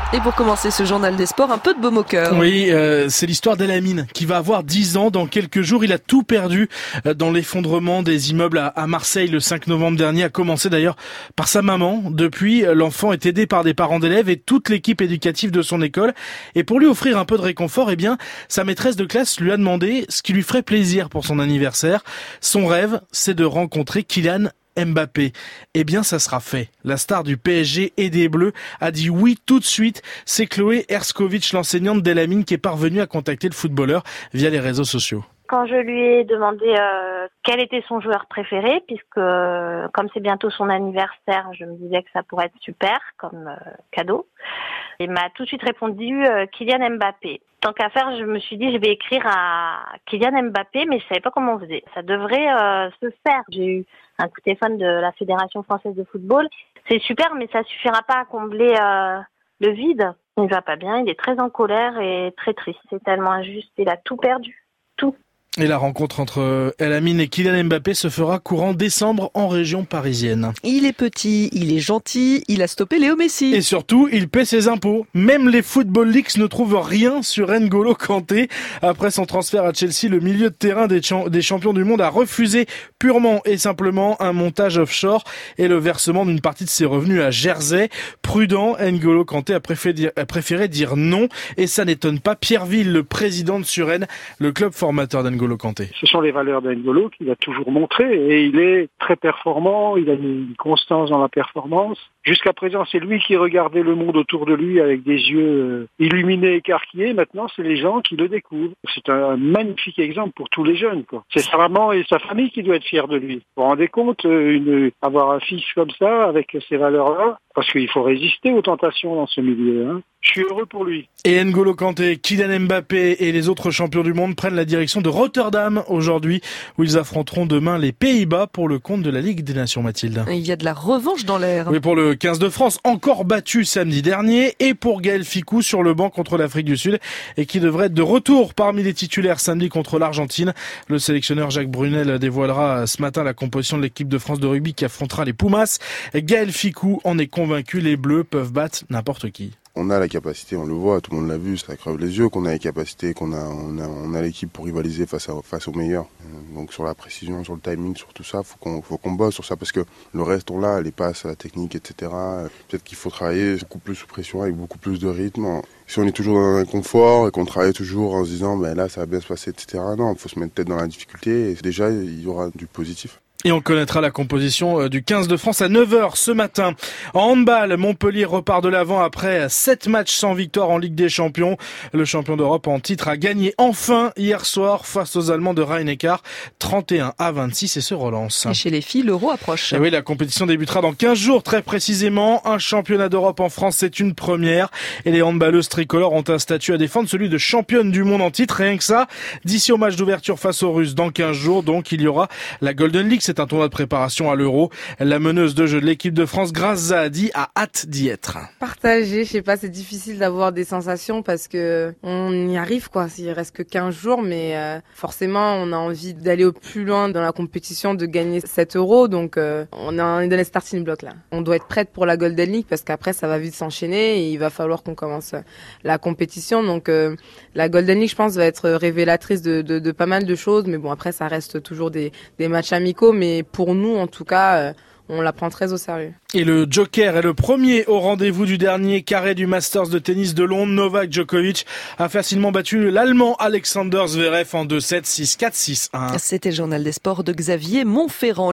Et pour commencer ce journal des sports, un peu de baume au cœur. Oui, c'est l'histoire d'Elamine qui va avoir 10 ans dans quelques jours. Il a tout perdu dans l'effondrement des immeubles à Marseille le 5 novembre dernier, a commencé d'ailleurs par sa maman. Depuis, l'enfant est aidé par des parents d'élèves et toute l'équipe éducative de son école. Et pour lui offrir un peu de réconfort, sa maîtresse de classe lui a demandé ce qui lui ferait plaisir pour son anniversaire. Son rêve, c'est de rencontrer Kylian Mbappé. Ça sera fait. La star du PSG et des Bleus a dit oui tout de suite. C'est Chloé Herskovitch, l'enseignante d'Elamine, qui est parvenue à contacter le footballeur via les réseaux sociaux. Quand je lui ai demandé quel était son joueur préféré, puisque comme c'est bientôt son anniversaire, je me disais que ça pourrait être super comme cadeau. Il m'a tout de suite répondu Kylian Mbappé. Tant qu'à faire, je me suis dit je vais écrire à Kylian Mbappé, mais je savais pas comment on faisait. Ça devrait se faire. J'ai eu un coup de téléphone de la Fédération française de football. C'est super, mais ça suffira pas à combler le vide. Il va pas bien, il est très en colère et très triste. C'est tellement injuste, il a tout perdu. Tout. Et la rencontre entre Elamine et Kylian Mbappé se fera courant décembre en région parisienne. Il est petit, il est gentil, il a stoppé Léo Messi. Et surtout, il paie ses impôts. Même les Football Leaks ne trouvent rien sur N'Golo Kanté. Après son transfert à Chelsea, le milieu de terrain des champions du monde a refusé purement et simplement un montage offshore et le versement d'une partie de ses revenus à Jersey. Prudent, N'Golo Kanté a préféré dire non. Et ça n'étonne pas Pierre Ville, le président de Suresnes, le club formateur d'N'Golo Kanté. Ce sont les valeurs d'N'Golo qu'il a toujours montrées et il est très performant, il a une constance dans la performance. Jusqu'à présent, c'est lui qui regardait le monde autour de lui avec des yeux illuminés, écarquillés. Maintenant, c'est les gens qui le découvrent. C'est un magnifique exemple pour tous les jeunes, quoi. C'est sa maman et sa famille qui doivent être fiers de lui. Vous vous rendez compte, avoir un fils comme ça, avec ces valeurs-là, parce qu'il faut résister aux tentations dans ce milieu, hein. Je suis heureux pour lui. Et N'Golo Kanté, Kylian Mbappé et les autres champions du monde prennent la direction de Rotterdam aujourd'hui, où ils affronteront demain les Pays-Bas pour le compte de la Ligue des Nations, Mathilde. Il y a de la revanche dans l'air. Oui, pour le 15 de France, encore battu samedi dernier, et pour Gaël Fickou sur le banc contre l'Afrique du Sud, et qui devrait être de retour parmi les titulaires samedi contre l'Argentine. Le sélectionneur Jacques Brunel dévoilera ce matin la composition de l'équipe de France de rugby qui affrontera les Pumas. Gaël Fickou en est convaincu, les Bleus peuvent battre n'importe qui. On a la capacité, on le voit, tout le monde l'a vu, ça crève les yeux qu'on a les capacités, on a l'équipe pour rivaliser face aux meilleurs. Donc sur la précision, sur le timing, sur tout ça, faut qu'on bosse sur ça parce que le reste on l'a, les passes, la technique, etc. Peut-être qu'il faut travailler beaucoup plus sous pression avec beaucoup plus de rythme. Si on est toujours dans l'inconfort et qu'on travaille toujours en se disant là ça va bien se passer, etc. Non, il faut se mettre tête dans la difficulté et déjà il y aura du positif. Et on connaîtra la composition du 15 de France à 9h ce matin. En handball, Montpellier repart de l'avant après 7 matchs sans victoire en Ligue des Champions. Le champion d'Europe en titre a gagné enfin hier soir face aux Allemands de Rhein-Neckar, 31-26 et se relance. Et chez les filles, l'Euro approche. Et oui, la compétition débutera dans 15 jours très précisément. Un championnat d'Europe en France, c'est une première. Et les handballeuses tricolores ont un statut à défendre, celui de championne du monde en titre. Rien que ça, d'ici au match d'ouverture face aux Russes dans 15 jours, donc il y aura la Golden League. C'est un tournoi de préparation à l'Euro. La meneuse de jeu de l'équipe de France, Grace Zahadi, a hâte d'y être. Partager, je sais pas, c'est difficile d'avoir des sensations parce que on y arrive, quoi. Il reste que 15 jours, mais forcément, on a envie d'aller au plus loin dans la compétition, de gagner 7 euros. Donc, on est dans les starting blocks, là. On doit être prête pour la Golden League parce qu'après, ça va vite s'enchaîner et il va falloir qu'on commence la compétition. Donc, la Golden League, je pense, va être révélatrice de pas mal de choses. Mais bon, après, ça reste toujours des matchs amicaux. Mais pour nous, en tout cas, on la prend très au sérieux. Et le Joker est le premier au rendez-vous du dernier carré du Masters de tennis de Londres. Novak Djokovic a facilement battu l'Allemand Alexander Zverev en 2-7, 6-4, 6-1. C'était le journal des sports de Xavier Montferrand.